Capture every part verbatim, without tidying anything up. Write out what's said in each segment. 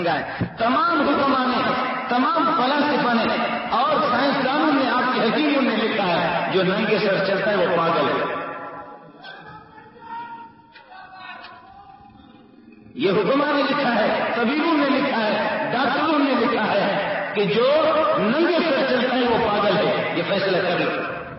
سمجھائیں. تمام حکماں نے، تمام فلاسفہ نے اور سائنسدانوں نے، آپ کے حکیموں نے لکھا ہے جو ننگے سر چلتا ہے وہ پاگل ہے. یہ حکماں نے لکھا ہے، طبیبوں نے لکھا ہے، ڈاکٹروں نے لکھا ہے کہ جو ننگے سر چلتا ہے وہ پاگل ہے. یہ فیصلہ کر لو.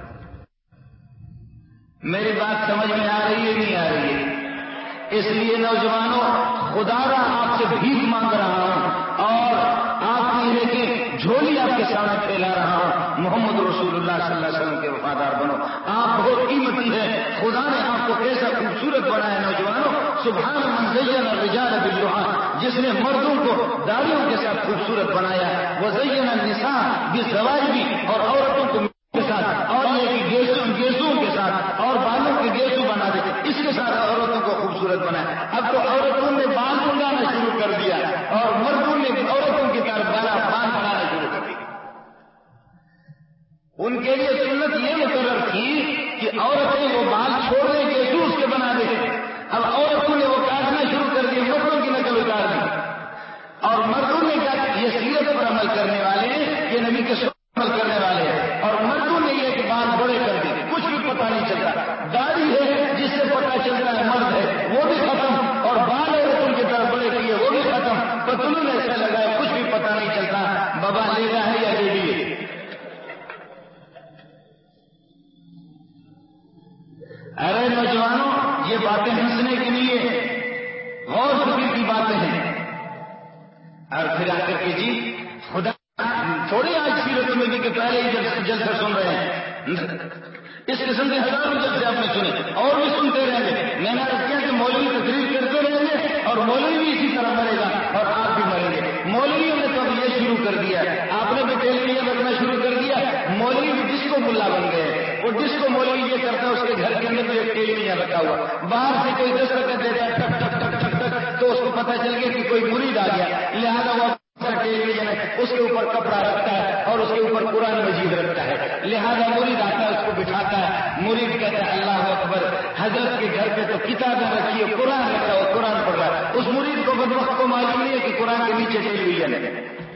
میری بات سمجھ میں آ رہی ہے نہیں آ رہی ہے؟ اس لیے نوجوانوں خدا را آپ سے بھیک مانگ رہا ہوں اور آپ یہ کہ جھولی آپ کے سامنے پھیلا رہا ہوں. محمد رسول اللہ صلی اللہ علیہ وسلم کے وفادار بنو. آپ بہت قیمتی ہے. خدا نے آپ کو کیسا خوبصورت بنایا نوجوانوں. سبحان من زین الرجال باللحى، جس نے مردوں کو داڑھیوں کے ساتھ خوبصورت بنایا. وزین النساء بالزواج، اور عورتوں کو کے ساتھ، اور یہ کہ گیسوں گیسوں کے ساتھ اور بالوں کے گیسو بنا دے، اس کے ساتھ عورتوں کو خوبصورت بنایا. اب تو عورتوں نے بال اگانا شروع کر دیا اور مردوں نے عورتوں کی طرف بالا بال بنانا شروع کر دیا. ان کے لیے سنت یہ مقرر تھی کہ عورتیں وہ بال چھوڑ دیں، گیسو اس کے بنا دے. اب عورتوں نے وہ کاٹنا شروع کر دیا، مردوں کی نقل اتار دی. اور مردوں نے کہا یہ سیرت پر عمل کرنے والے ہیں، یہ نبی کے سنت پر عمل کرنے والے ہیں. اور مردوں نے یہ کہ بال بڑے کر دیے، کچھ بھی پتہ نہیں چلتا. داڑھی ہے جس سے پتہ چلتا ہے مرد ہے، وہ بھی ختم. اور بال عورتوں کی طرف بڑے کیے، وہ بھی ختم. پتلون ایسا لگائے، کچھ بھی پتہ نہیں چلتا بابا لیگا ہے یا بیبی ہے. ارے نوجوانوں، یہ باتیں ہنسنے کے لیے غور فکر کی باتیں ہیں. اور پھر آ کر کے جی خدا تھوڑی آج سیرت نبی کے پہلے ہی جلسہ سن رہے ہیں. اس قسم کے ہزاروں جلسے آپ نے سنے اور بھی سنتے رہیں گے. میں نے عرض کیا کہ مولوی تقریر کرتے رہیں گے اور مولوی بھی اسی طرح مرے گا اور آپ بھی مریں گے. مولویوں نے تو اب یہ شروع کر دیا، آپ نے بھی ٹیلیویژن رکھنا شروع کر دیا. مولوی بھی ڈسکو ملا بن گئے. وہ ڈسکو مولوی یہ کرتا ہے، اس کے گھر کے اندر بھی ایک ٹیلیویژن رکھا ہوا، باہر سے کوئی دستخط دیتا ہے ٹک ٹک ٹک ٹک ٹک، تو اس کو پتہ چل گیا کہ کوئی مرید آ گیا. لہٰذا وہ ٹیلیویژن ہے، اس کے اوپر کپڑا رکھتا ہے اور اس کے اوپر قرآن مجید رکھتا ہے. لہذا مرید آتا ہے، اس کو بٹھاتا ہے. مرید کہتا ہے اللہ اکبر. حضرت کے گھر پہ تو کتابیں رکھی ہے، قرآن رکھا ہو، قرآن پڑھ رہا ہے. اس مرید کو بدبخت کو معلوم نہیں ہے کہ قرآن کے نیچے ٹیلیویژن ہے.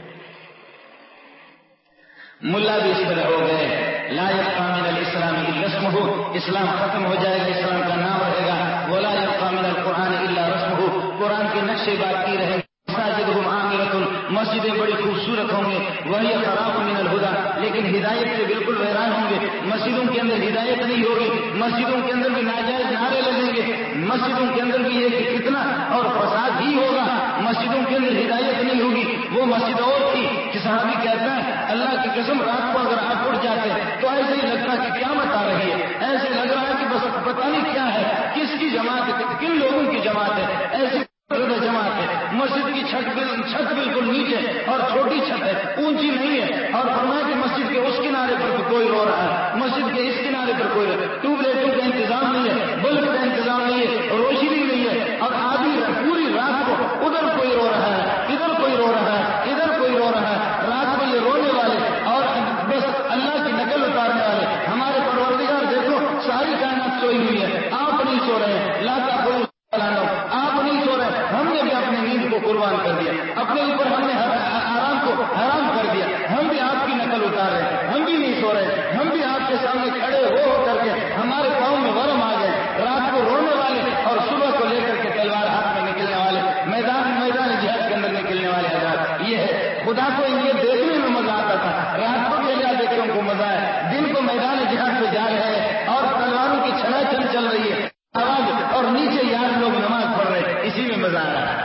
ملا بھی اس طرح ہو گئے. لا يبقى من الاسلام الا اسمه، اسلام ختم ہو جائے گا، اسلام کا نام رہے گا. ولا يبقى من القرآن الا رسمه، قرآن کے نقشے باقی رہیں گے. مساجدهم عامرة، مسجدیں بڑی خوبصورت ہوں گے. وہی خراب من الہدى، لیکن ہدایت سے بالکل ویران ہوں گے. مسجدوں کے اندر ہدایت نہیں ہوگی، مسجدوں کے اندر بھی ناجائز نعرے لگیں گے، مسجدوں کے اندر بھی یہ کہ فتنہ اور فساد ہی ہوگا. مسجدوں کے اندر ہدایت نہیں ہوگی. وہ مسجد اور تھی کہ صحابی کہتا ہے اللہ کی قسم رات کو اگر آپ اٹھ جاتے تو ایسے ہی لگتا کہ قیامت آ رہی ہے. ایسے لگ رہا ہے کہ بس پتہ نہیں کیا ہے، کس کی جماعت ہے، کن لوگوں کی جماعت ہے. ایسی جماعت ہے. مسجد کی چھت چھت بالکل نیچے اور چھوٹی چھت ہے، اونچی نہیں ہے. اور فرمایا کہ مسجد کے اس کنارے پر کوئی رو رہا ہے، مسجد کے اس کنارے پر کوئی ٹیوب لائٹوں کا انتظام نہیں ہے، بلب کا انتظام نہیں ہے، روشنی نہیں ہے. اور آدھی پوری رات کو ادھر کوئی رو رہا ہے، ادھر کوئی رو رہا ہے، ادھر کوئی رو رہا ہے. رات کو یہ رونے والے اور بس اللہ کی نقل اتارنے والے ہمارے پروردگار دیکھو ساری کائنات سوئی ہوئی ہے، آپ نہیں سو رہے ہیں. لاتا آپ نہیں سو رہے، ہم نے بھی اپنی نیند کو قربان کر دیا، اپنے اوپر ہم نے آرام کو حرام کر دیا. ہم بھی آپ کی نقل اتار رہے ہیں، ہم بھی نہیں سو رہے، ہم بھی آپ کے سامنے کھڑے ہو ہو کر کے ہمارے پاؤں میں ورم آ گئے. رات کو رونے والے اور صبح کو لے کر کے تلوار ہاتھ میں نکلنے والے، میدان میدان جہاد کے اندر نکلنے والے حضرات. یہ ہے خدا کو یہ دیکھنے میں مزہ آتا تھا. رات کو بھی اللہ دیکھنے کو مزہ ہے، دن کو میدان جہاد پہ جا رہے ہیں اور تلواروں کی چھلا چھل چل رہی ہے آواز، اور نیچے یار لوگ نماز پڑھ رہے ہیں، اسی میں مزہ آ رہا ہے.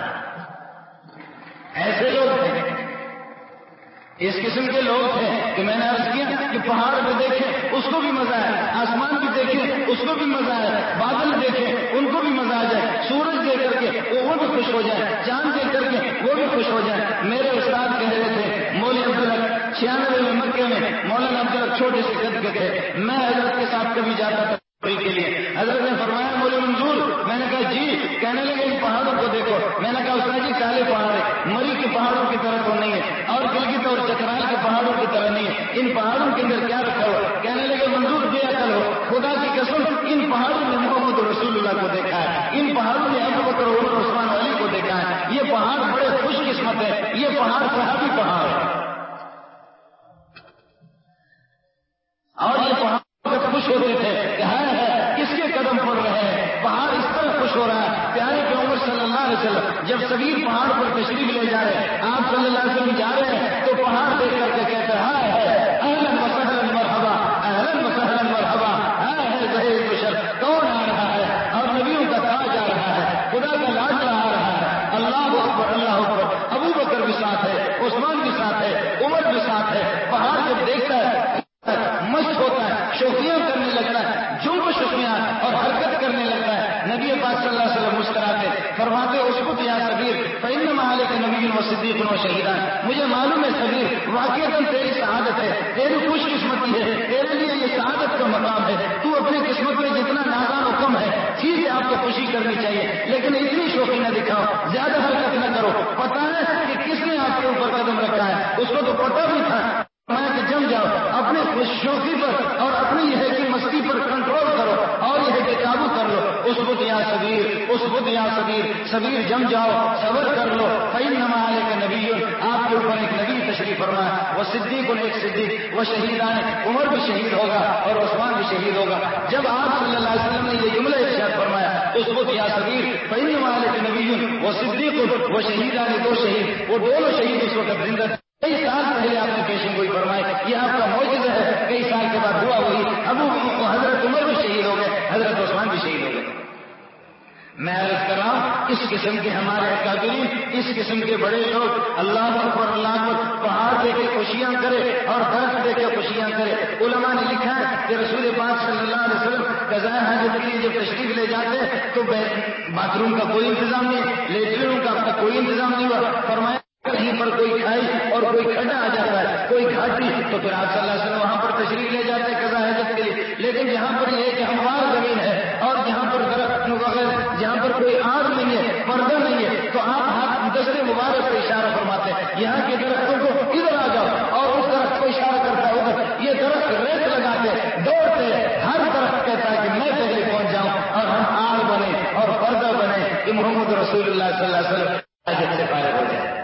ایسے لوگ تھے، اس قسم کے لوگ تھے کہ میں نے عرض کیا کہ پہاڑ پہ دیکھیں اس کو بھی مزہ ہے، آسمان بھی دیکھیں اس کو بھی مزہ ہے، بادل دیکھیں ان کو بھی مزہ آ جائے، سورج دیکھ کر کے وہ بھی خوش ہو جائے، چاند دیکھ کر کے وہ بھی خوش ہو جائے. میرے استاد کہہ رہے تھے مولوی عبدالحق چھیانوے میں مکے میں، مولانا عبدالحق چھوٹے سے قد کے تھے. میں حضرت کے ساتھ کبھی جاتا تھا کے لیے. حضرت نے فرمایا مولوی منظور، میں نے کہا جی. کہنے لگے ان پہاڑوں کو دیکھو. میں نے کہا استاد جی کالے پہاڑ ہے، مری کے پہاڑوں کی طرح تو نہیں ہے، اور گلگت اور چترال کے پہاڑوں کی طرح نہیں ہے، ان پہاڑوں کے اندر کیا رکھا ہو؟ کہنے لگے منظور بے عقل ہو، خدا کی قسم ان پہاڑوں نے محمد رسول اللہ کو دیکھا ہے، ان پہاڑوں نے ابو بکر عمر عثمان علی کو دیکھا ہے، یہ پہاڑ بڑے خوش قسمت ہے، یہ پہاڑ صحابی پہاڑ ہے، اور یہ پہاڑ خوش ہوتے تھے کہ ہائے ہے کس کے قدم پڑ رہے ہیں، پہاڑ اس طرح خوش ہو رہا ہے۔ پیارے پیغمبر صلی اللہ علیہ وسلم جب صغیر پہاڑ پر تشریف لے جا رہے ہیں، آپ صلی اللہ علیہ وسلم جا رہے ہیں تو پہاڑ دیکھ کر کے کہتے ہیں ہائے ہے اہلاً و سہلاً مرحبا، اہلاً و سہلاً مرحبا، ہائے ہے ظہیر بشر، کون آ رہا ہے؟ اور نبیوں کا تاج آ رہا ہے، خدا کا لاڈلا آ رہا ہے، اللہ اکبر اللہ اکبر، ابو بکر بھی ساتھ ہے، عثمان بھی ساتھ ہے، عمر بھی ساتھ ہے۔ پہاڑ جب دیکھتا ہے مست ہوتا ہے، شوخیاں کرنے لگتا ہے، جنبش شوخیاں اور حرکت کرنے لگتا ہے۔ نبی پاک صلی اللہ علیہ وسلم مسکراتے فرماتے اس کو یا صغیر فإنما عليك نبی و صدیق و شہیدان، مجھے معلوم ہے صغیر واقعتاً تیری سعادت ہے، تیری خوش قسمتی ہے، تیرے لیے یہ سعادت کا مقام ہے، تو اپنی قسمت میں جتنا نازان و کم ہے ٹھیک ہے، آپ کو خوشی کرنی چاہیے لیکن اتنی شوخی نہ دکھاؤ، زیادہ حرکت نہ کرو۔ پتا ہے کہ کس نے آپ کے اوپر قدم رکھا ہے، اس کو تو پتہ بھی تھا کہ جم جاؤ، اپنے شوخی پر اور اپنی یہ ہے کہ مستی پر کنٹرول کرو اور یہ ہے کہ قابو کر لو۔ اس بت یا صغیر، اس بت یا صغیر، صغیر جم جاؤ، صبر کر لو۔ فإنما عليك نبی، آپ کے اوپر ایک نبی تشریف فرما، وہ صدیق ایک صدیق، وہ شہیدان، عمر بھی شہید ہوگا اور عثمان بھی شہید ہوگا۔ جب آپ صلی اللہ علیہ وسلم نے یہ جملہ ارشاد فرمایا اس بت یا صغیر فإنما عليك نبی وہ صدیق وہ شہیدان، دو شہید، وہ دونوں شہید اس وقت زندہ تھے۔ کئی سال پہلے آپ نے پیشن گوئی فرمائی، یہ آپ کا معجزہ ہے، کئی سال کے بعد دعا ہوئی، ابو حضرت عمر بھی شہید ہو گئے، حضرت عثمان بھی شہید ہو گئے۔ میں عرض کر رہا ہوں اس قسم کے ہمارے اکابرین، اس قسم کے بڑے لوگ اللہ اکبر اللہ اکبر پہاڑ دے کے خوشیاں کرے اور درخت دے کے خوشیاں کرے۔ علماء نے لکھا ہے کہ رسول پاک صلی اللہ علیہ وسلم قضاء حاجت کے لیے جب تشریف لے جاتے تو باتھ روم کا کوئی انتظام نہیں، لیٹرینوں کا اب تک کوئی انتظام نہیں ہوا، فرمایا کہیں پر کوئی کھائی اور کوئی کھڈا آ جاتا ہے، کوئی گھاٹی، تو پھر آپ صلی اللہ علیہ وسلم وہاں پر تشریف لے جاتے ہیں قضاء حاجت کے لیے۔ لیکن جہاں پر یہ کہ ہموار زمین ہے اور جہاں پر درخت وغیرہ، جہاں پر کوئی آڑ نہیں ہے، پردہ نہیں ہے، تو آپ ہاتھ دست مبارک سے اشارہ فرماتے ہیں یہاں کے درختوں کو ادھر آ جاؤ، اور اس درخت کو اشارہ کرتا ہے ادھر۔ یہ درخت ریت لگاتے دوڑتے، ہر درخت کہتا ہے کہ میں پہلے پہنچ جاؤں اور ہم آڑ بنے اور پردہ بنے کہ محمد رسول اللہ صلی اللہ علیہ وسلم حاجت سے فارغ ہو جائے۔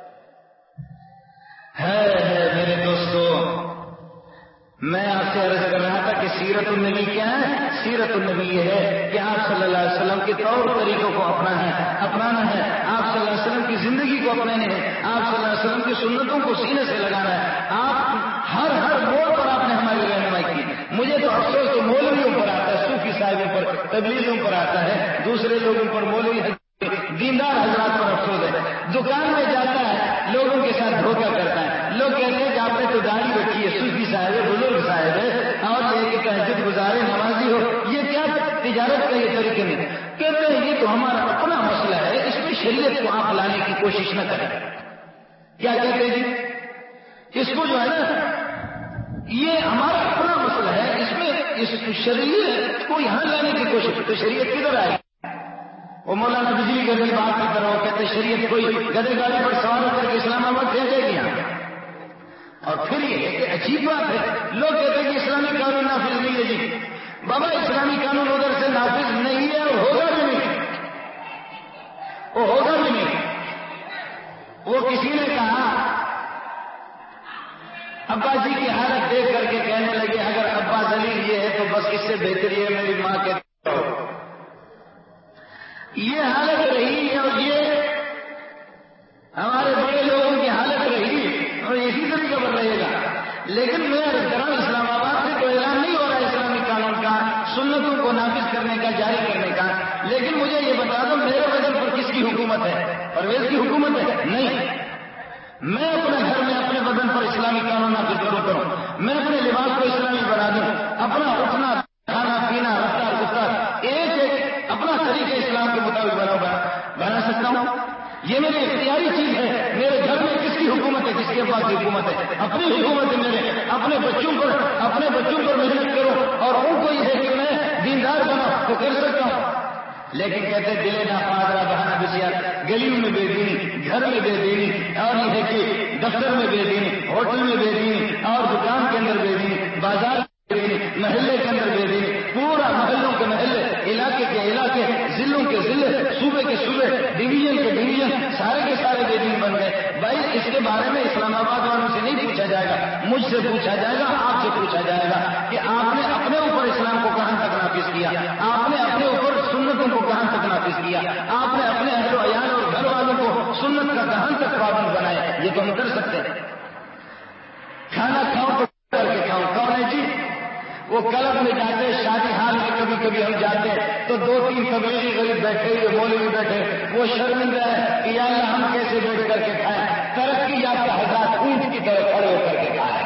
ہے ہے میرے دوستو، میں آپ سے عرض کر رہا تھا کہ سیرت النبی کیا ہے؟ سیرت النبی یہ ہے کہ آپ صلی اللہ علیہ وسلم کے طور طریقوں کو اپنانا ہے اپنانا ہے آپ صلی اللہ علیہ وسلم کی زندگی کو اپنانے ہے، آپ صلی اللہ علیہ وسلم کی سنتوں کو سینے سے لگانا ہے۔ آپ ہر ہر موڑ پر آپ نے ہماری رہنمائی کی۔ مجھے تو افسوس تو مولویوں پر آتا ہے، صوفی صاحبوں پر، تبلیغیوں پر آتا ہے، دوسرے لوگوں پر، مولوی دیندار حضرات پر افسوس ہے۔ دکان میں جاتا ہے لوگوں کے ساتھ دھوکہ کرتا ہے، لوگ کہتے ہیں کہ آپ نے تو داڑھی رکھی ہے، صوفی صاحب ہے، بزرگ صاحب ہے، اور یہ کہ تہجد گزارے، نمازی ہو، یہ کیا تجارت کا یہ طریقے میں؟ کہتے ہیں یہ تو ہمارا اپنا مسئلہ ہے، اس میں شریعت کو آپ لانے کی کوشش نہ کریں۔ کیا کہتے ہیں جی؟ اس کو جو ہے نا یہ ہمارا اپنا مسئلہ ہے، اس میں اس شریعت کو یہاں لانے کی کوشش، تو شریعت کدھر آئے؟ وہ مولانا بجلی گھر کی بات کی طرح کہتے شریعت کوئی گدے گاڑی پر سوار کر کے اسلام آباد بھیجے گی یہاں۔ اور پھر یہ ہے کہ عجیب بات ہے، لوگ کہتے ہیں کہ اسلامی قانون نافذ نہیں ہے جی۔ بابا اسلامی قانون ادھر سے نافذ نہیں ہے اور ہوگا بھی نہیں، وہ ہوگا بھی نہیں۔ وہ کسی نے کہا ابا جی کی حالت دیکھ کر کے کہنے لگے اگر ابا ذلیل یہ ہے تو بس اس سے بہتر یہ میری ماں کے یہ حالت رہی ہے اور یہ ہمارے بڑے لوگوں کی حالت رہی اور اسی طریقے پر رہے گا۔ لیکن میں طرح اسلام آباد سے تو اعلان نہیں ہو رہا ہے اسلامی قانون کا، سنتوں کو نافذ کرنے کا، جاری کرنے کا، لیکن مجھے یہ بتا دو میرے وطن پر کس کی حکومت ہے؟ پرویز کی حکومت ہے؟ نہیں۔ میں اپنے گھر میں اپنے بدن پر اسلامی قانون نافذ کروں کروں، میں اپنے لباس کو اسلامی بنا دوں، اپنا اٹھنا کھانا پینا رفتار گفتار ایک ایک اپنا طریقہ اسلام کے مطابق بنا بنا سکتا ہوں۔ یہ میری اختیاری چیز ہے۔ میرے گھر میں کس کی حکومت ہے؟ کس کے پاس حکومت ہے؟ اپنی حکومت ہے میرے، اپنے بچوں پر اپنے بچوں پر محنت کرو اور ان کو یہ ہے کہ میں دیندار بنا تو کر سکتا ہوں۔ لیکن کہتے دلے نہ پادرا بہانا بسیار، گلیوں میں بے دینی، گھر میں بے دینی، اور یہ ہے کہ دفتر میں بے دینی، ہوٹل میں بے دینی، اور دکان کے اندر بے دینی، بازار بے دینی، محلے کے اندر بے دینی، پورا محلوں کے محلے، علاقے کے علاقے، ضلعوں کے ضلع، صوبے کے صوبے، ڈویژن کے ڈویژن، سارے کے سارے بے دین بن گئے۔ بھائی اس کے بارے میں اسلام آباد والوں سے نہیں پوچھا جائے گا، مجھ سے پوچھا جائے گا، آپ سے پوچھا جائے گا کہ آپ نے اپنے اوپر اسلام کو کہاں تک نافذ کیا، آپ نے اپنے اوپر سنتوں کو کہاں تک نافذ کیا، آپ نے اپنے اہل و عیال اور گھر والوں کو سنت کا کہاں تک پابند بنایا۔ یہ تو ہم کر سکتے ہیں۔ کھانا کھاؤ تو کر کے کھاؤ، کون ہے جی؟ وہ کلب میں جاتے، شادی حال میں کبھی کبھی ہم جاتے تو دو تین تبلیغی غریب بیٹھے ہوئے مولوی بیٹھے، وہ شرمندہ ہے کہ یا اللہ ہم کیسے بیٹھ کر کے کھائیں۔ ترقی یافتہ حضرات اونٹ کی طرح کھڑے ہو کر کے کھائے،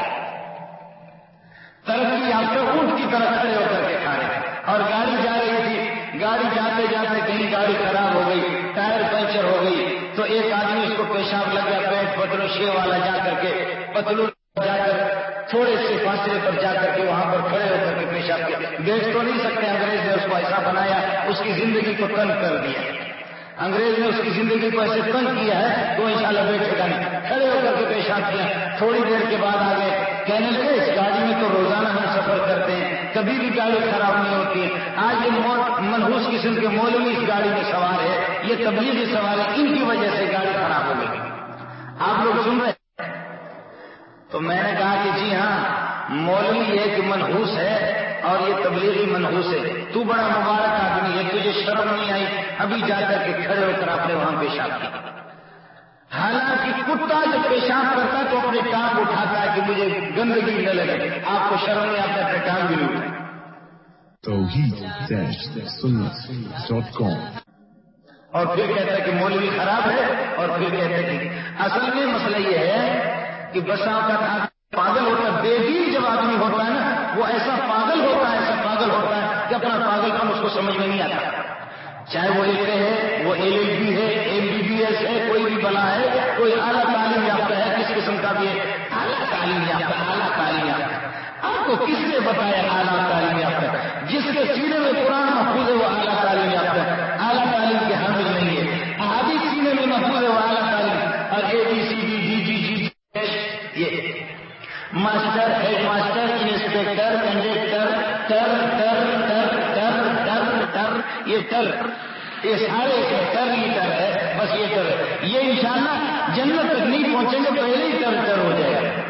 ترقی یافتہ اونٹ کی طرح کھڑے ہو کر کے کھائے۔ اور گاڑی جا رہی تھی، گاڑی جاتے جاتے کہیں گاڑی خراب ہو گئی، ٹائر پنچر ہو گئی، تو ایک آدمی اس کو پیشاب لگ گیا، پیٹ پتلو شے والا جا کر کے پتلو جا کر تھوڑے سے فاصلے پر جا کر کے وہاں پر کھڑے ہو کر کے پیشاب کیا۔ بیچ تو نہیں سکتے، انگریز نے اس کو ایسا بنایا، اس کی زندگی کو تنگ کر دیا، انگریز نے اس کی زندگی کو ایسے تنگ کیا ہے تو انشاءاللہ بیٹھے گا نہیں، کھڑے ہو کر کے پیشاب کیا۔ تھوڑی دیر کے بعد آ گئے، کہنے لگے اس گاڑی میں تو روزانہ ہم سفر کرتے ہیں، کبھی بھی گاڑی خراب نہیں ہوتی ہے، آج یہ منحوس قسم کے مولوی اس گاڑی میں سوار ہے، یہ تبلیغی سوار ہے، ان کی وجہ سے گاڑی خراب ہو گئی۔ آپ لوگ سن رہے ہیں؟ تو میں نے کہا کہ جی ہاں، مولوی ایک منحوس ہے اور یہ تبلیغی منحوس ہے، تو بڑا مبارک آدمی ہے، تجھے شرم نہیں آئی ابھی جا کر کے کھڑے ہو کر آپ نے وہاں پیشاب کیا۔ حالانکہ کتا جب پیشاب کرتا ہے تو اپنے ٹانگ اٹھاتا ہے کہ مجھے گندگی نہ لگے، آپ کو شرم نہیں آتا اپنے ٹانگ بھی نہیں اٹھائے۔ توحید سنت ڈاٹ کام۔ اور پھر کہتا ہے کہ مولوی خراب ہے، اور پھر کہتے ہیں کہ اصل میں مسئلہ یہ ہے کہ بسا کا پاگل ہوتا ہے، بے دین جب آدمی ہوتا ہے نا وہ ایسا پاگل ہوتا ہے، ایسا پاگل ہوتا ہے کہ اپنا پاگل پن اس کو سمجھ میں نہیں آتا، چاہے وہ ایل ہے، وہ ایل ایل بی ہے، ایم بی بی ایس ہے، کوئی بھی بنا ہے، کوئی اعلیٰ تعلیم یافتہ ہے، کس قسم کا بھی ہے، اعلیٰ تعلیم یافتہ، اعلیٰ تعلیم یافتہ۔ آپ کو کس نے بتایا اعلیٰ تعلیم یافتہ؟ جس کے سینے میں قرآن محفوظ ہے وہ اعلیٰ تعلیم یافتہ ہے، اعلیٰ تعلیم کے حامل نہیں ہے۔ احادیث سینے میں محفوظ ہے وہ اعلیٰ تعلیم، اور A B C D D G G یہ master, head master, inspector, conductor, ٹر ٹر ٹر ٹر ٹر ٹر، یہ ٹر، یہ سارے ٹر ہی ٹر ہے، بس یہ ٹر ہے، یہ انشاءاللہ جنت تک نہیں پہنچیں گے، پہلے ہی ٹر ٹر ہو جائے گا۔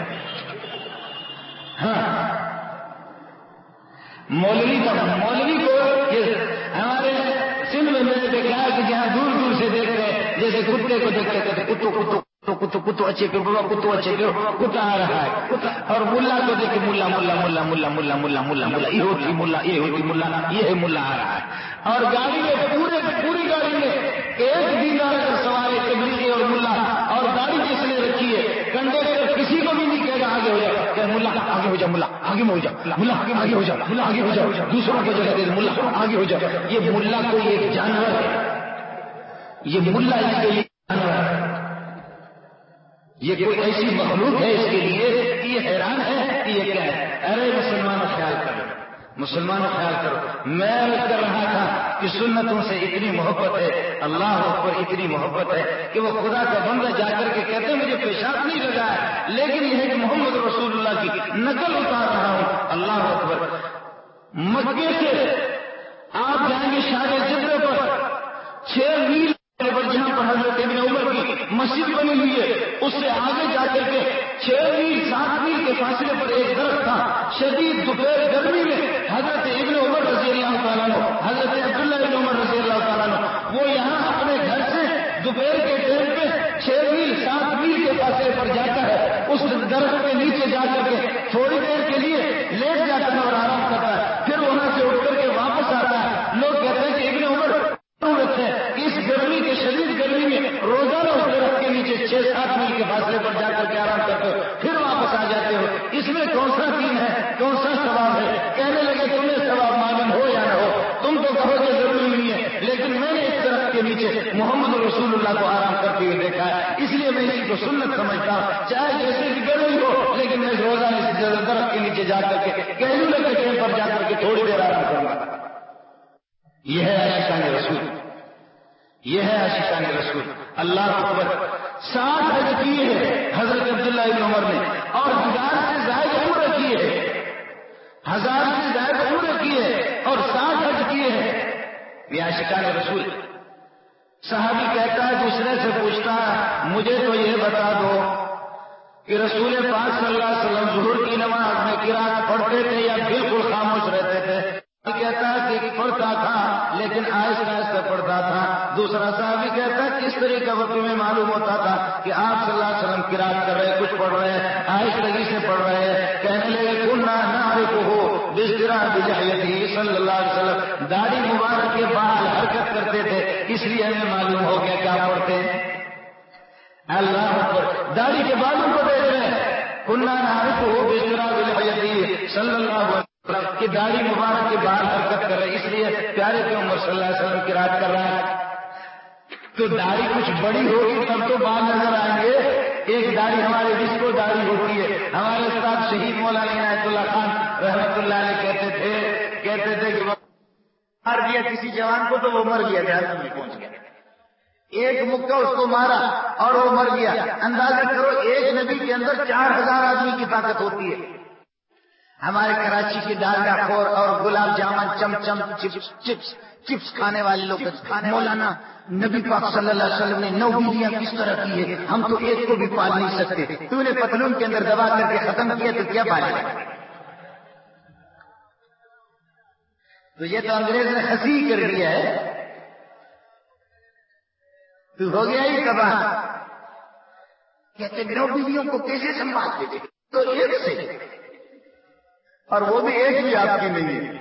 ہاں مولوی کا مولوی کو ہمارے سندھ میں میں نے دیکھا ہے کہ جہاں دور دور سے دیکھ رہے ہیں، جیسے کتے کو دیکھتے کہتے کتو کتو کتو کتو اچھے کرو بابا، کتو اچھے کرو، کتا آ رہا ہے، اور ملا کو دیکھ ملا ملا ملا ملا ملا ملا ملا ملا یہ ہوتی ملا یہ ہوتی ملا یہ ہے ملا آ رہا ہے، اور گاڑی میں پورے پوری گاڑی میں ایک دینار کا سوار ہے تبلیغی اور ملا، اور گاڑی جس نے رکھی ہے کنڈکٹر کسی کو بھی نہیں کہے گا آگے ہو جاؤ، کہ ملا آگے ہو جاؤ، ملا آگے میں ہو جاؤ، ملا آگے ہو جاؤ، ملا آگے ہو جاؤ، دوسروں کو جگہ دے ملا آگے ہو جاؤ۔ یہ ملا کوئی ایک جانور ہے، یہ ملا اس کے لیے جانور ہے، یہ کوئی ایسی مخلوق ہے اس کے لیے کہ یہ حیران ہے کہ یہ کیا ہے۔ ارے مسلمانوں خیال کرو، مسلمانوں خیال کرو، میں کر رہا تھا کہ سنتوں سے اتنی محبت ہے، اللہ پر اتنی محبت ہے کہ وہ خدا کا بندہ جا کر کے کہتے مجھے پیشاب نہیں لگا ہے، لیکن یہ ہے کہ محمد رسول اللہ کی نقل اتار رہا ہوں۔ اللہ اکبر، مکے سے آپ جائیں گے شاہ جدرے پر، چھ میل پر جہاں پر حضرت ابن عمر کی مسجد بنی ہوئی ہے، اس سے آگے جا کر کے چھ میل سات میل کے فاصلے پر ایک درخت تھا، شدید دوپہر گرمی میں حضرت ابن عمر رضی اللہ تعالیٰ عنہ، حضرت عبداللہ ابن عمر رضی اللہ تعالیٰ عنہ، وہ یہاں اپنے گھر سے دوپہر کے ٹائم پہ چھ میل سات میل کے فاصلے پر جاتا ہے، اس درخت کے نیچے جا کر کے تھوڑی دیر کے لیے لیٹ جاتا ہے اور آرام کرتا ہے، پھر وہاں سے اٹھ کر کے واپس آتا ہے۔ لوگ کہتے ہیں کہ ابن عمر ضرورت ہے اس گرمی کے شدید گرمی میں روزانہ اس درخت کے نیچے چھ سات میل کے فاصلے پر جا کر کے آرام کرتے ہو، پھر واپس آ جاتے ہو، اس میں کون سا دین ہے، کون سا ثواب ہے؟ کہنے لگے تمہیں ثواب معلوم ہو یا نہ ہو، تم تو کہو کہ ضروری نہیں ہے، لیکن میں نے اس درخت کے نیچے محمد رسول اللہ کو آرام کرتے ہوئے دیکھا ہے، اس لیے میں اسی کو سنت سمجھتا ہوں، چاہے جیسے بھی گرمی ہو، لیکن میں روزانہ اس درخت کے نیچے جا کر کے کہلو کے ٹائم پر جا کر کے تھوڑی دیر آرام کروں گا۔ یہ ہے عاشقان رسول، یہ ہے عاشقان رسول۔ اللہ اکبر، ساٹھ حج کیے ہیں حضرت عبداللہ ابن عمر نے، اور ہزار سے زائد عمرہ کیے ہیں، ہزار سے زائد عمرہ کیے ہیں اور ساٹھ حج کیے ہیں. یہ عاشقان رسول. صحابی کہتا ہے دوسرے سے پوچھتا ہے مجھے تو یہ بتا دو کہ رسول پاک صلی اللہ علیہ وسلم ظہر کی نماز میں قرات پڑھتے تھے یا بالکل خاموش رہتے تھے؟ کہتا ہے کہ پڑھتا تھا لیکن آہستہ آہستہ پڑھتا تھا. دوسرا صحابی کہتا ہے کس طریقے کا تمہیں معلوم ہوتا تھا کہ آپ صلی اللہ علیہ وسلم قرات کر رہے کچھ پڑھ رہے ہیں آہستگی سے پڑھ رہے ہیں؟ کہنے لگے کنا نعرفہ باضطراب لحیتہ صلی اللہ علیہ وسلم، داڑھی مبارک کے بال حرکت کرتے تھے اس لیے ہمیں معلوم ہو گیا کیا پڑھتے ہیں. اللہ اکبر، داڑھی کے بالوں کو دیکھ رہے ہیں. کنا نعرفہ باضطراب لحیتہ صلی اللہ علیہ وسلم کہ داڑھی مبارک کے بال حرکت کر رہے اس لیے پیارے کے عمر صلی اللہ علیہ وسلم کی رات کر رہا ہے. تو داڑھی کچھ بڑی ہوگی تب تو بال نظر آئیں گے. ایک داڑھی ہمارے جس کو داڑھی ہوتی ہے، ہمارے استاد شہید مولانا عنایت اللہ خان رحمت اللہ علیہ کہتے تھے کہتے تھے کہ مار دیا کسی جوان کو تو وہ مر گیا، جہنم میں پہنچ گیا. ایک مکہ اس کو مارا اور وہ مر گیا. اندازہ کرو ایک نبی کے اندر چار ہزار آدمی کی طاقت ہوتی ہے. ہمارے کراچی کی ڈالڈا خور اور gulab jamun chum chum chips chips chips کھانے والے لوگ مولانا نبی پاک صلی اللہ علیہ وسلم نے نو بیویاں کس طرح کی ہے ہم تو ایک کو بھی پال نہیں سکتے. تو نے پتلون کے اندر دبا کر کے ختم کیا تو کیا پالے گا؟ تو یہ تو انگریز نے ہنسی کر دیا ہے. تو ہو گیا ہی تباہ. کہتے نو بیویوں کو کیسے سنبھالتے تھے؟ تو ایک سے، اور وہ بھی ایک بھی آپ کی نہیں ہے.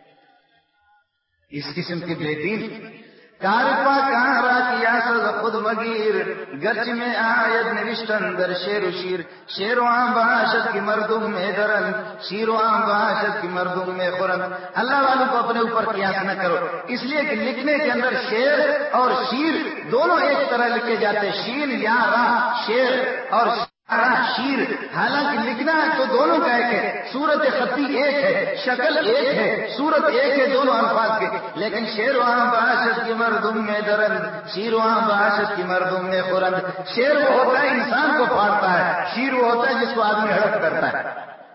اس قسم کے بے دین کارپا کہاں را کیا سز خود مگیر گرچ میں آیت نوشتن در شیر و شیر شیر و عام باشد کی مردم میں درن شیر و عام باشد کی مردم میں خورن. اللہ والوں کو اپنے اوپر قیاس نہ کرو، اس لیے کہ لکھنے کے اندر شیر اور شیر دونوں ایک طرح لکھے جاتے ہیں. شین یا را شیر اور شیر، حالانکہ لکھنا ہے تو دونوں کا ایک ہے. صورت خطی ایک ہے، شکل ایک ہے، صورت ایک ہے دونوں الفاظ کے. لیکن شیر وہاں باشد کی مردم میں درند شیر وہاں باشد کی مردم میں خورند. شیر وہ ہوتا ہے انسان کو پھاڑتا ہے، شیر وہ ہوتا ہے جس کو آدمی ہڑپ کرتا ہے.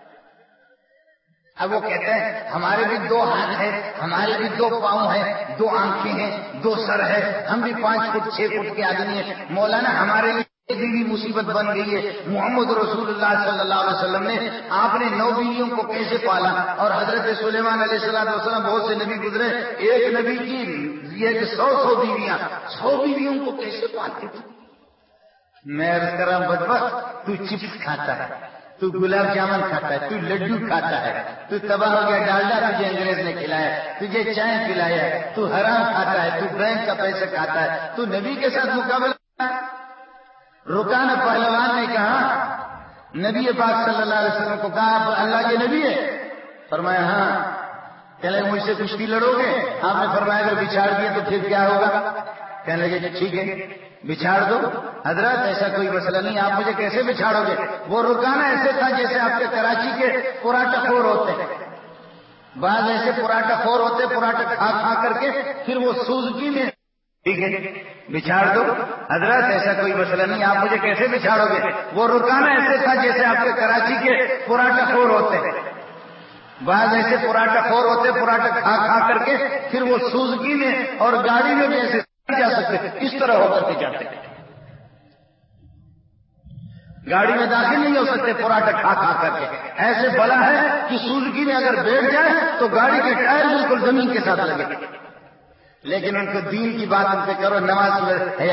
اب وہ کہتے ہیں ہمارے بھی دو ہاتھ ہیں، ہمارے بھی دو پاؤں ہیں، دو آنکھیں ہیں، دو سر ہے، ہم بھی پانچ فٹ چھ فٹ کے آدمی ہیں. مولانا ہمارے لیے بیوی مصیبت بن گئی ہے. محمد رسول اللہ صلی اللہ علیہ وسلم نے آپ نے نو بیویوں کو کیسے پالا؟ اور حضرت سلیمان علیہ السلام وسلم بہت سے نبی گزرے، ایک نبی کی یہ کہ سو سو بیویاں، سو بیویوں کو کیسے پالتے تھے؟ میں عرض کر رہا ہوں بدبخت، تو چپس کھاتا ہے، تو گلاب جامن کھاتا ہے، تو لڈو کھاتا ہے، تو تباہ ہو گیا. ڈالڈا تجھے انگریز نے کھلایا، تجھے چائے پلایا، تو حرام کھاتا ہے، تو بینک کا پیسہ کھاتا ہے، تو نبی کے ساتھ مقابلہ. رکان پہلوان نے کہا نبی پاک صلی اللہ علیہ وسلم کو کہا آپ اللہ کے نبی ہے؟ فرمایا ہاں. کہنے لگے مجھ سے کشتی لڑو گے؟ آپ نے فرمایا اگر بچھاڑ دیا تو پھر کیا ہوگا؟ کہنے لگے ٹھیک ہے بچھاڑ دو. حضرت ایسا کوئی مسئلہ نہیں، آپ مجھے کیسے بچھاڑو گے؟ وہ رکانا ایسے تھا جیسے آپ کے کراچی کے پراٹھا خور ہوتے ہیں. بعض ایسے پراٹھا خور ہوتے پراٹھا کھا کھا کر کے پھر وہ سوزکی میں ٹھیک ہے بچھاڑ دو. حضرت ایسا کوئی مسئلہ نہیں، آپ مجھے کیسے بچھاڑو گے؟ وہ رکانا ایسے تھا جیسے آپ کے کراچی کے پراٹھا خور ہوتے ہیں. بعض ایسے پراٹھا خور ہوتے پراٹھا کھا کھا کر کے پھر وہ سوزکی میں اور گاڑی میں بھی ایسے جا سکتے اس طرح ہو کر کے جاتے. گاڑی میں داخل نہیں ہو سکتے پراٹھا کھا کھا کر کے. ایسے بلا ہے کہ سوزکی میں اگر بیٹھ جائے تو گاڑی کے ٹائر بالکل زمین کے ساتھ لگے. لیکن ان کو دین کی بات ان سے کرو، نماز میں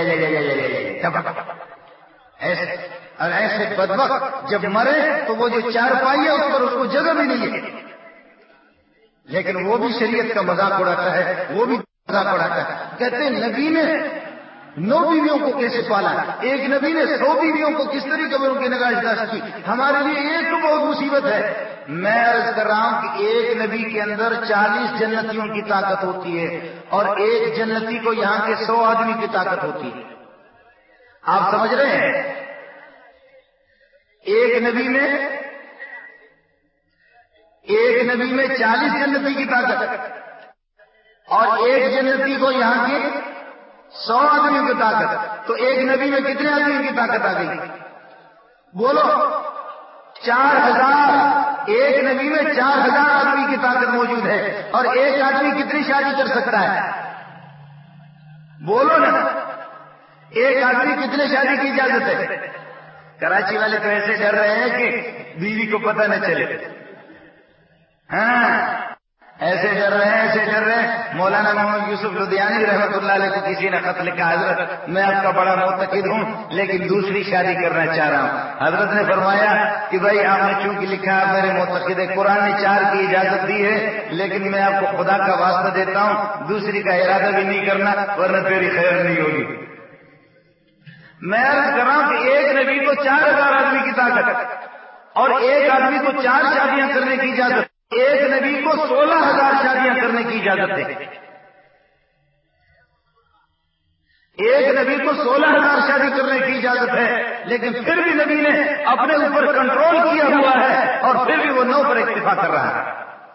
ایسے اور ایسے بدبخت جب مرے تو وہ جو چار پائی ہے اس پر اس کو جگہ بھی نہیں ہے. لیکن وہ بھی شریعت کا مذاق اڑاتا ہے، وہ بھی مذاق اڑاتا ہے. کہتے ہیں نبی نے نو بیویوں کو کیسے پالا؟ ایک نبی نے سو بیویوں کو کس طریقے سے ان کی نگہداشت کی؟ ہمارے لیے ایک تو بہت مصیبت ہے. میں عرض کر رہا ہوں کہ ایک نبی کے اندر چالیس جنتیوں کی طاقت ہوتی ہے اور ایک جنتی کو یہاں کے سو آدمی کی طاقت ہوتی ہے. آپ سمجھ رہے ہیں؟ ایک نبی میں ایک نبی میں چالیس جنتی کی طاقت اور ایک جنتی کو یہاں کے سو آدمیوں کی طاقت، تو ایک نبی میں کتنے آدمیوں کی طاقت آ گئی؟ بولو، چار ہزار ایک نبی میں چار ہزار آدمی کی طاقت موجود ہے، اور ایک آدمی کتنی شادی کر سکتا ہے؟ بولو نا، ایک آدمی کتنے شادی کی اجازت ہے؟ کراچی والے تو ایسے ڈر رہے ہیں کہ بیوی کو پتہ نہ چلے، ہاں ایسے ڈر رہے ہیں ایسے ڈر رہے ہیں مولانا محمد یوسف لدھیانی رحمۃ اللہ علیہ کو کسی نے خط لکھا، حضرت میں آپ کا بڑا معتقد ہوں لیکن دوسری شادی کرنا چاہ رہا ہوں۔ حضرت نے فرمایا کہ بھائی آپ نے چونکہ لکھا ہے میرے معتقد ہے، قرآن نے چار کی اجازت دی ہے لیکن میں آپ کو خدا کا واسطہ دیتا ہوں دوسری کا ارادہ بھی نہیں کرنا ورنہ تیری خیر نہیں ہوگی۔ میں عرض کر رہا ہوں کہ ایک نبی کو چار ہزار آدمی کی طاقت اور ایک آدمی کو چار شادیاں کرنے کی اجازت، ایک نبی کو سولہ ہزار شادیاں کرنے کی اجازت ہے۔ ایک نبی کو سولہ ہزار شادی کرنے کی اجازت ہے، لیکن پھر بھی نبی نے اپنے اوپر کنٹرول کیا ہوا ہے اور پھر بھی وہ نو پر اکتفا کر رہا ہے۔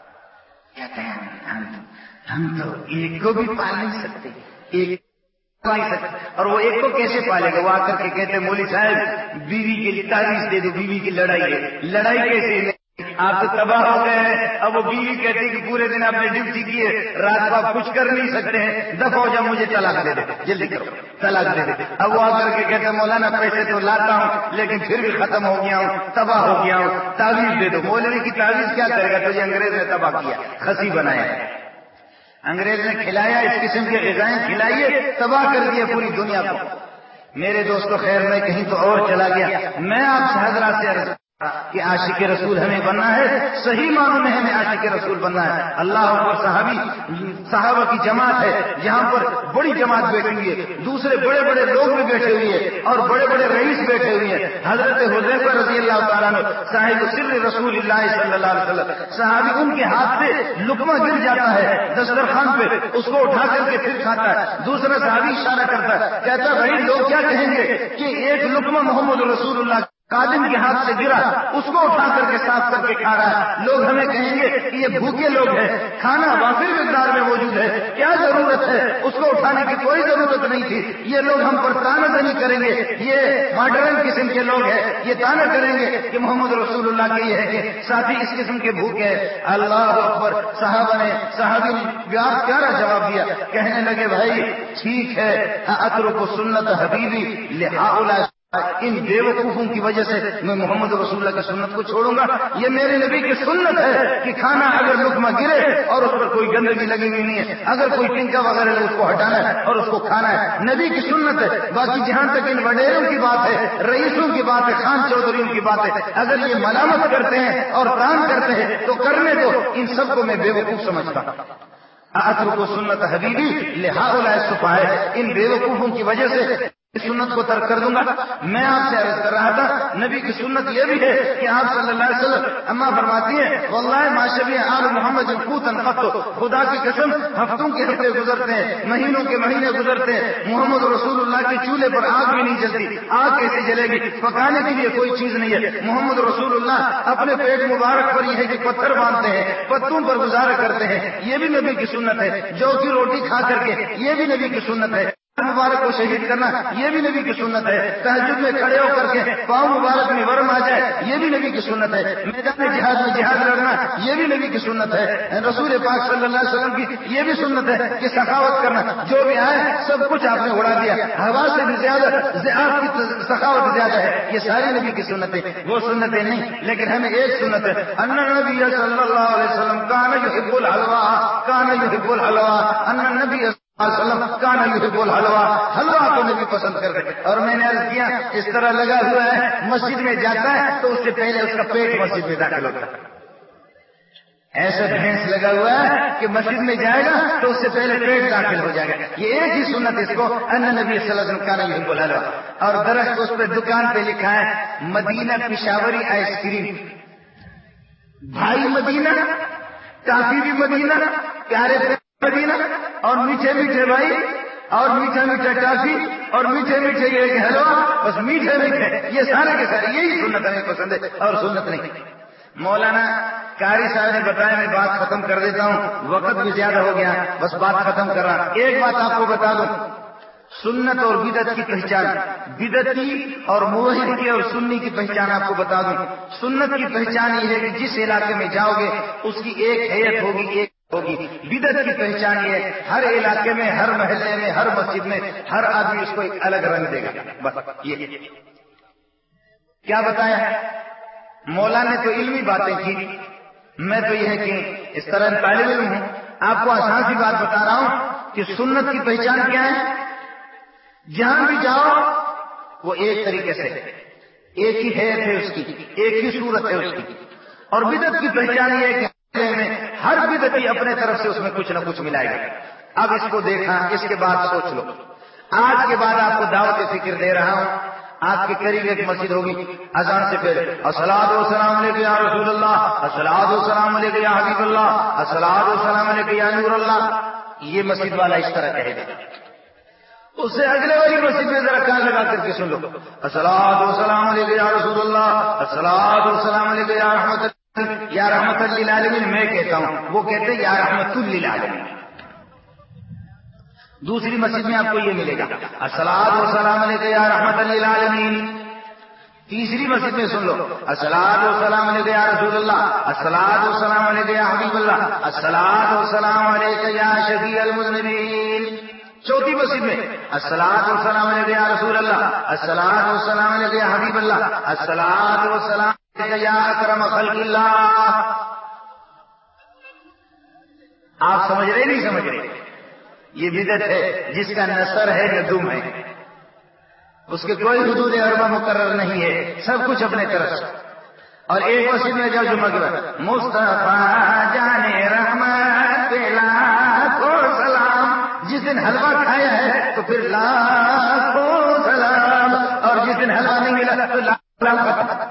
کہتے ہیں ہم تو ایک کو بھی پال نہیں سکتے، ایک نہیں سکتے، اور وہ ایک کو کیسے پالے گا؟ وہ آ کر کے کہتے مولوی صاحب بیوی کے لیے تعویذ دے دو، بیوی کی لڑائی ہے، لڑائی کیسے؟ آپ تو تباہ ہو گئے ہیں۔ اب وہ بیوی کہتی کہ پورے دن آپ نے ڈیوٹی کی ہے، رات کو آپ کچھ کر نہیں سکتے ہیں، دفع ہو جا، مجھے طلاق دے دے، جلدی کرو طلاق دے دے۔ اب وہ آ کر کے کہتے مولانا پیسے تو لاتا ہوں لیکن پھر بھی ختم ہو گیا ہوں، تباہ ہو گیا ہوں، تعویذ دے دو۔ مولوی کی تعویذ کیا کرے گا؟ تجھے انگریز نے تباہ کیا، خسی بنایا، انگریز نے کھلایا، اس قسم کے غذائیں کھلائیے، تباہ کر دیا پوری دنیا کو۔ میرے دوستو خیر میں کہیں تو اور چلا گیا، میں آپ سے حضرات سے عرض کہ عاشق رسول ہمیں بننا ہے، صحیح معنوں میں ہمیں عاشق رسول بننا ہے۔ اللہ اکبر، صحابی صحابہ کی جماعت ہے، جہاں پر بڑی جماعت بیٹھی ہوئی ہے، دوسرے بڑے بڑے لوگ بھی بیٹھے ہوئے ہیں اور بڑے بڑے رئیس بیٹھے ہوئے ہیں۔ حضرت حذیفہ رضی اللہ تعالیٰ عنہ صاحب سر رسول اللہ صلی اللہ علیہ وسلم، صحابی ان کے ہاتھ سے لقمہ گر جاتا ہے دسترخوان پہ، اس کو اٹھا کر کے پھر کھاتا ہے۔ دوسرا صحابی اشارہ کرتا ہے، کہتا ہے بھائی لوگ کیا کہیں گے کہ ایک لقمہ محمد رسول اللہ قادم کے ہاتھ سے گرا، اس کو اٹھا کر کے صاف کر کے کھا رہا ہے، لوگ ہمیں کہیں گے کہ یہ بھوکے لوگ ہیں، کھانا وافر مقدار میں موجود ہے، کیا ضرورت ہے، اس کو اٹھانے کی کوئی ضرورت نہیں تھی۔ یہ لوگ ہم پر تانا زنی کریں گے، یہ ماڈرن قسم کے لوگ ہیں، یہ تانا کریں گے کہ محمد رسول اللہ کے یہ ہے کہ ساتھی اس قسم کے بھوکے ہیں۔ اللہ اکبر، صحابہ نے صحابی نے پیارا جواب دیا، کہنے لگے بھائی ٹھیک ہے، اترک سنت حبیبی لہؤلاء، ان بے وقوفوں کی وجہ سے میں محمد رسول اللہ کی سنت کو چھوڑوں گا۔ یہ میرے نبی کی سنت ہے کہ کھانا اگر لقمہ گرے اور اس پر کوئی گندگی لگی ہوئی نہیں ہے، اگر کوئی ٹنکا وغیرہ ہے اس کو ہٹانا ہے اور اس کو کھانا ہے، نبی کی سنت ہے۔ باقی جہاں تک ان وڈیروں کی بات ہے، رئیسوں کی بات ہے، خان چودھریوں کی بات ہے، اگر یہ ملامت کرتے ہیں اور کام کرتے ہیں تو کرنے دو، ان سب کو میں بے وقوف سمجھتا ہوں۔ اترک سنت حبیبی لہؤلاء السفہاء، ان بے وقوفوں کی وجہ سے سنت کو ترک کر دوں گا۔ میں آپ سے عرض کر رہا تھا نبی کی سنت یہ بھی ہے کہ آپ صلی اللہ علیہ وسلم، اما فرماتی ہیں واللہ ما شبع آل محمد قوتا قط، خدا کی قسم ہفتوں کے ہفتے گزرتے ہیں، مہینوں کے مہینے گزرتے ہیں، محمد رسول اللہ کے چولہے پر آگ بھی نہیں جلتی۔ آگ کیسے جلے گی؟ پکانے کے لیے کوئی چیز نہیں ہے۔ محمد رسول اللہ اپنے پیٹ مبارک پر یہ ہے کہ پتھر باندھتے ہیں، پتوں پر گزارا کرتے ہیں، یہ بھی نبی کی سنت ہے۔ جو کی روٹی کھا کر کے یہ بھی نبی کی سنت ہے۔ مبارک کو شہید کرنا یہ بھی نبی کی سنت ہے۔ تہجد میں کھڑے ہو کر کے پاؤں مبارک میں ورم آ جائے یہ بھی نبی کی سنت ہے۔ میدان جہاد میں جہاد لڑنا یہ بھی نبی کی سنت ہے۔ رسول پاک صلی اللہ علیہ وسلم کی یہ بھی سنت ہے کہ سخاوت کرنا، جو بھی آئے سب کچھ آپ نے اڑا دیا، ہوا سے بھی زیادہ آپ کی سخاوت زیادہ ہے، یہ ساری نبی کی سنتیں۔ وہ سنتیں نہیں، لیکن ہمیں ایک سنت ہے، ان نبی صلی اللہ علیہ وسلم کان یحب الحلوا، کان یحب الحلوا، ان نبی وسلم کانا یحب الحلوا، حلوا کو نبی پسند کر رہے۔ اور میں نے عرض کیا اس طرح لگا ہوا ہے مسجد میں جاتا ہے تو اس سے پہلے اس کا پیٹ مسجد میں داخل ہوتا ہے، ایسا بھینس لگا ہوا ہے کہ مسجد میں جائے گا تو اس سے پہلے پیٹ داخل ہو جائے گا۔ یہ ایک ہی سنت اس کو، ان نبی صلی اللہ علیہ وسلم کانا یحب الحلوا۔ اور درخت اس پہ دکان پہ لکھا ہے مدینہ پشاوری آئس کریم، بھائی مدینہ، کافی بھی مدینہ، پیارے مدینہ، اور میٹھے میٹھے بھائی، اور میٹھا میٹھا ٹافی، اور میٹھے میٹھے یہ حلوا، بس میٹھے میٹھے، یہ سارے کے سارے یہی سنت ہمیں پسند ہے اور سنت نہیں۔ مولانا قاری صاحب نے بتایا، میں بات ختم کر دیتا ہوں، وقت بھی زیادہ ہو گیا، بس بات ختم کر رہا۔ ایک بات آپ کو بتا دوں، سنت اور بدعت کی پہچان، بدعتی اور موحد کی اور سنی کی پہچان آپ کو بتا دوں۔ سنت کی پہچان یہ ہے کہ جس علاقے میں جاؤ گے اس کی ایک ہیئت ہوگی، ایک ہوگی۔ بدعت کی پہچان یہ ہے ہر علاقے میں، ہر محلے میں، ہر مسجد میں ہر آدمی اس کو ایک الگ رنگ دے گا۔ بس یہ کیا بتایا ہے مولانا نے تو علمی باتیں کی، میں تو یہ ہے کہ اس طرح طالب علم ہوں، آپ کو آسان سی بات بتا رہا ہوں کہ سنت کی پہچان کیا ہے؟ جہاں بھی جاؤ وہ ایک طریقے سے، ایک ہی حیت ہے اس کی، ایک ہی صورت ہے اس کی۔ اور بدعت کی پہچان یہ ہے کہ میں ہر بدعتی اپنے طرف سے اس میں کچھ نہ کچھ ملائے گا۔ اب اس کو دیکھا، اس کے بعد سوچ لو، آج کے بعد آپ کو دعوت فکر دے رہا ہوں، آپ کے قریب ایک مسجد ہوگی، اذان سے پہلے الصلاۃ والسلام علیک یا رسول اللہ، الصلاۃ والسلام علیک یا حبیب اللہ، الصلاۃ والسلام علیک یا نور اللہ، یہ مسجد والا اس طرح کہے گا۔ اس سے اگلے والی مسجد میں ذرا کان لگا کر کے سن لو، الصلاۃ والسلام علیک یا رسول اللہ، الصلاۃ والسلام علیک یا رحمت یا رحمت للعالمین، میں کہتا ہوں، وہ کہتے ہیں یا رحمت للعالمین۔ دوسری مسجد میں آپ کو یہ ملے گا، الصلاۃ والسلام علیک یا رحمت للعالمین۔ تیسری مسجد میں سن لو، الصلاۃ والسلام علیک یا رسول اللہ، الصلاۃ والسلام علیک یا حبیب اللہ، الصلاۃ والسلام علیک یا شفیع المذنبین۔ چوتھی مسجد میں الصلاۃ والسلام علیک یا رسول اللہ، الصلاۃ والسلام علیک یا حبیب اللہ، الصلاۃ والسلام علیک یا اکرم خلق اللہ۔ آپ سمجھ رہے نہیں سمجھ رہے؟ یہ بدعت ہے جس کا نثر ہے ندم ہے، اس کے کوئی حدود اربع مقرر نہیں ہے، سب کچھ اپنے طرف سے۔ اور ایک مسجد میں جاؤ جمعہ کے بعد مصطفیٰ جان رحمت لاکھوں سلام، جس دن حلوہ کھایا ہے تو پھر لاکھوں سلام، اور جس دن حلوہ نہیں ملا تو لاکھوں سلام۔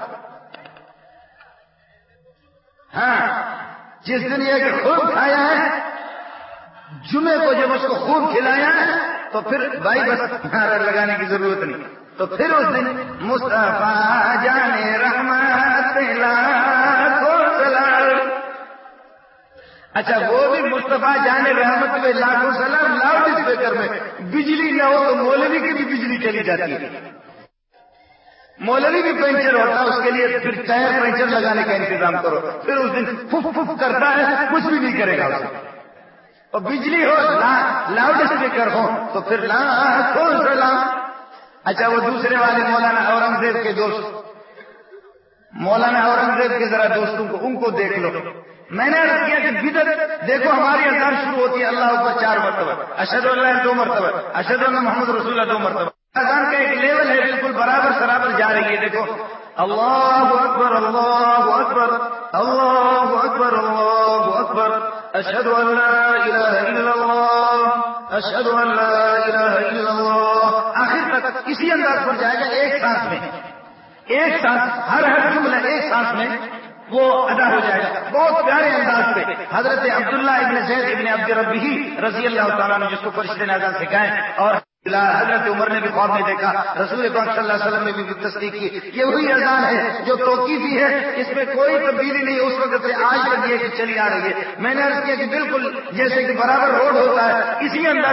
ہاں، جس دن یہ کہ خوب کھایا ہے، جمعے کو جب اس کو خوب کھلایا تو پھر بھائی بس نعرہ لگانے کی ضرورت نہیں، تو پھر اس دن مصطفیٰ جان رحمت لاکھوں سلام۔ اچھا، وہ بھی مصطفیٰ جان رحمت میں لاکھوں سلام لاؤڈ اسپیکر میں، بجلی نہ ہو تو مولوی کی بھی بجلی چلی جاتی ہے، مولوی بھی پنچر ہوتا ہے، اس کے لیے پھر ٹائر پنچر لگانے کا انتظام کرو، پھر اس دن پھف پھف کرتا ہے، کچھ بھی نہیں کرے گا اسے۔ اور بجلی ہو، لاؤڈ اسپیکر ہو تو پھر لاکھوں سلام۔ اچھا، وہ دوسرے والے مولانا اورنگزیب کے دوست، مولانا اورنگزیب کے ذرا دوستوں کو، ان کو دیکھ لو۔ میں نے عرض کیا کہ بدعت دیکھو، ہماری اذان شروع ہوتی ہے اللہ اکبر چار مرتبہ، اشہد ان لا الہ الا اللہ دو مرتبہ، اشہد ان محمد رسول اللہ دو مرتبہ۔ اذان کا ایک لیول ہے، بالکل برابر برابر جا رہی ہے، دیکھو، اللہ اکبر اللہ اکبر اللہ اکبر اللہ اکبر، اشہد ان لا الہ الا اللہ اشہد ان لا الہ الا اللہ، آخر تک اسی انداز پر جائے گا، ایک سانس میں، ایک سانس، ہر ہر جملہ ایک سانس میں وہ ادا ہو جائے گا، بہت پیارے انداز پہ۔ حضرت عبداللہ ابن زید ابن عبد ربہ رضی اللہ تعالیٰ نے، جس کو فرشتے نے اذان سکھائے، اور حضرت عمر نے بھی خواب میں دیکھا، رسول پاک صلی اللہ علیہ وسلم نے بھی تصدیق کی، یہ وہی اذان ہے جو توقیفی ہے، اس میں کوئی تبدیلی نہیں، اس وقت سے آج تک یہ چلی آ رہی ہے۔ میں نے عرض کیا کہ بالکل جیسے کہ برابر روڈ ہوتا ہے، اسی انداز